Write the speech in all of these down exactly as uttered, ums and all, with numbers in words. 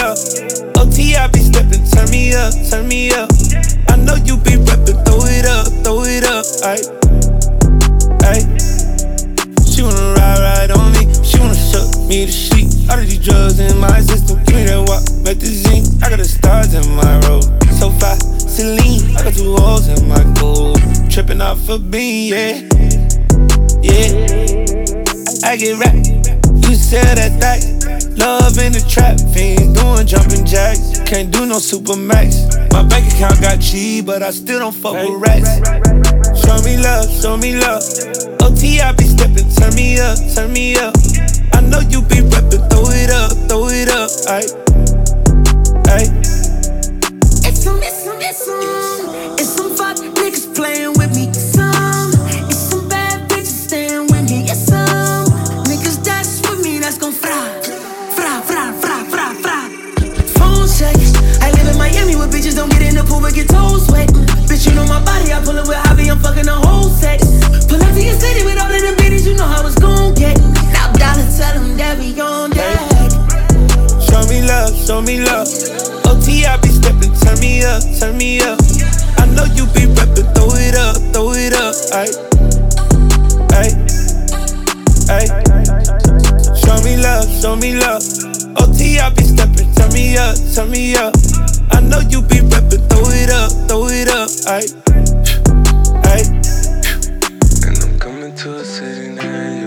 up. O T, I be steppin', turn me up, turn me up. I know you be reppin', throw it up, throw it up, ayy, ayy. She wanna ride, ride on me, she wanna suck me to sleep. All of these drugs in my system, give me that walk, make the zine. I got the stars in my road, so far, Celine. I got two holes in my gold, trippin' off a bean, yeah, yeah. I get rap, you sell that thing. Love in the trap, fiend doing jumping jacks. Can't do no super max. My bank account got cheese, but I still don't fuck with rats. Show me love, show me love. O T, I be steppin', turn me up, turn me up. I know you be reppin', throw it up, throw it up, ayy, ayy. It's some, it's some, it's some, it's some fuck niggas playing with me. Some, it's some bad bitches staying with me. It's some niggas that's with me that's gon' fry, fry, fry, fry, fry, fry. Phone check. I live in Miami where bitches don't get in the pool but get toes wet. Bitch, you know my body. I pull up with Javi, I'm fucking the whole set. Pull up to your city with all of the bitches, you know how it's gon' get. Now dollar, tell them that we on that. Show me love, show me love. O T, I be steppin', turn me up, turn me up. I know you be reppin', throw it up, throw it up, ayy, ayy, ayy. Show me love, show me love. O T, I be steppin', turn me up, turn me up. I know you be reppin', throw it up, throw it up, ayy, ayy. And I'm coming to a city near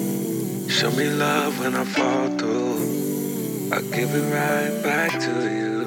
you. Show me love when I fall through. I'll give it right back to you.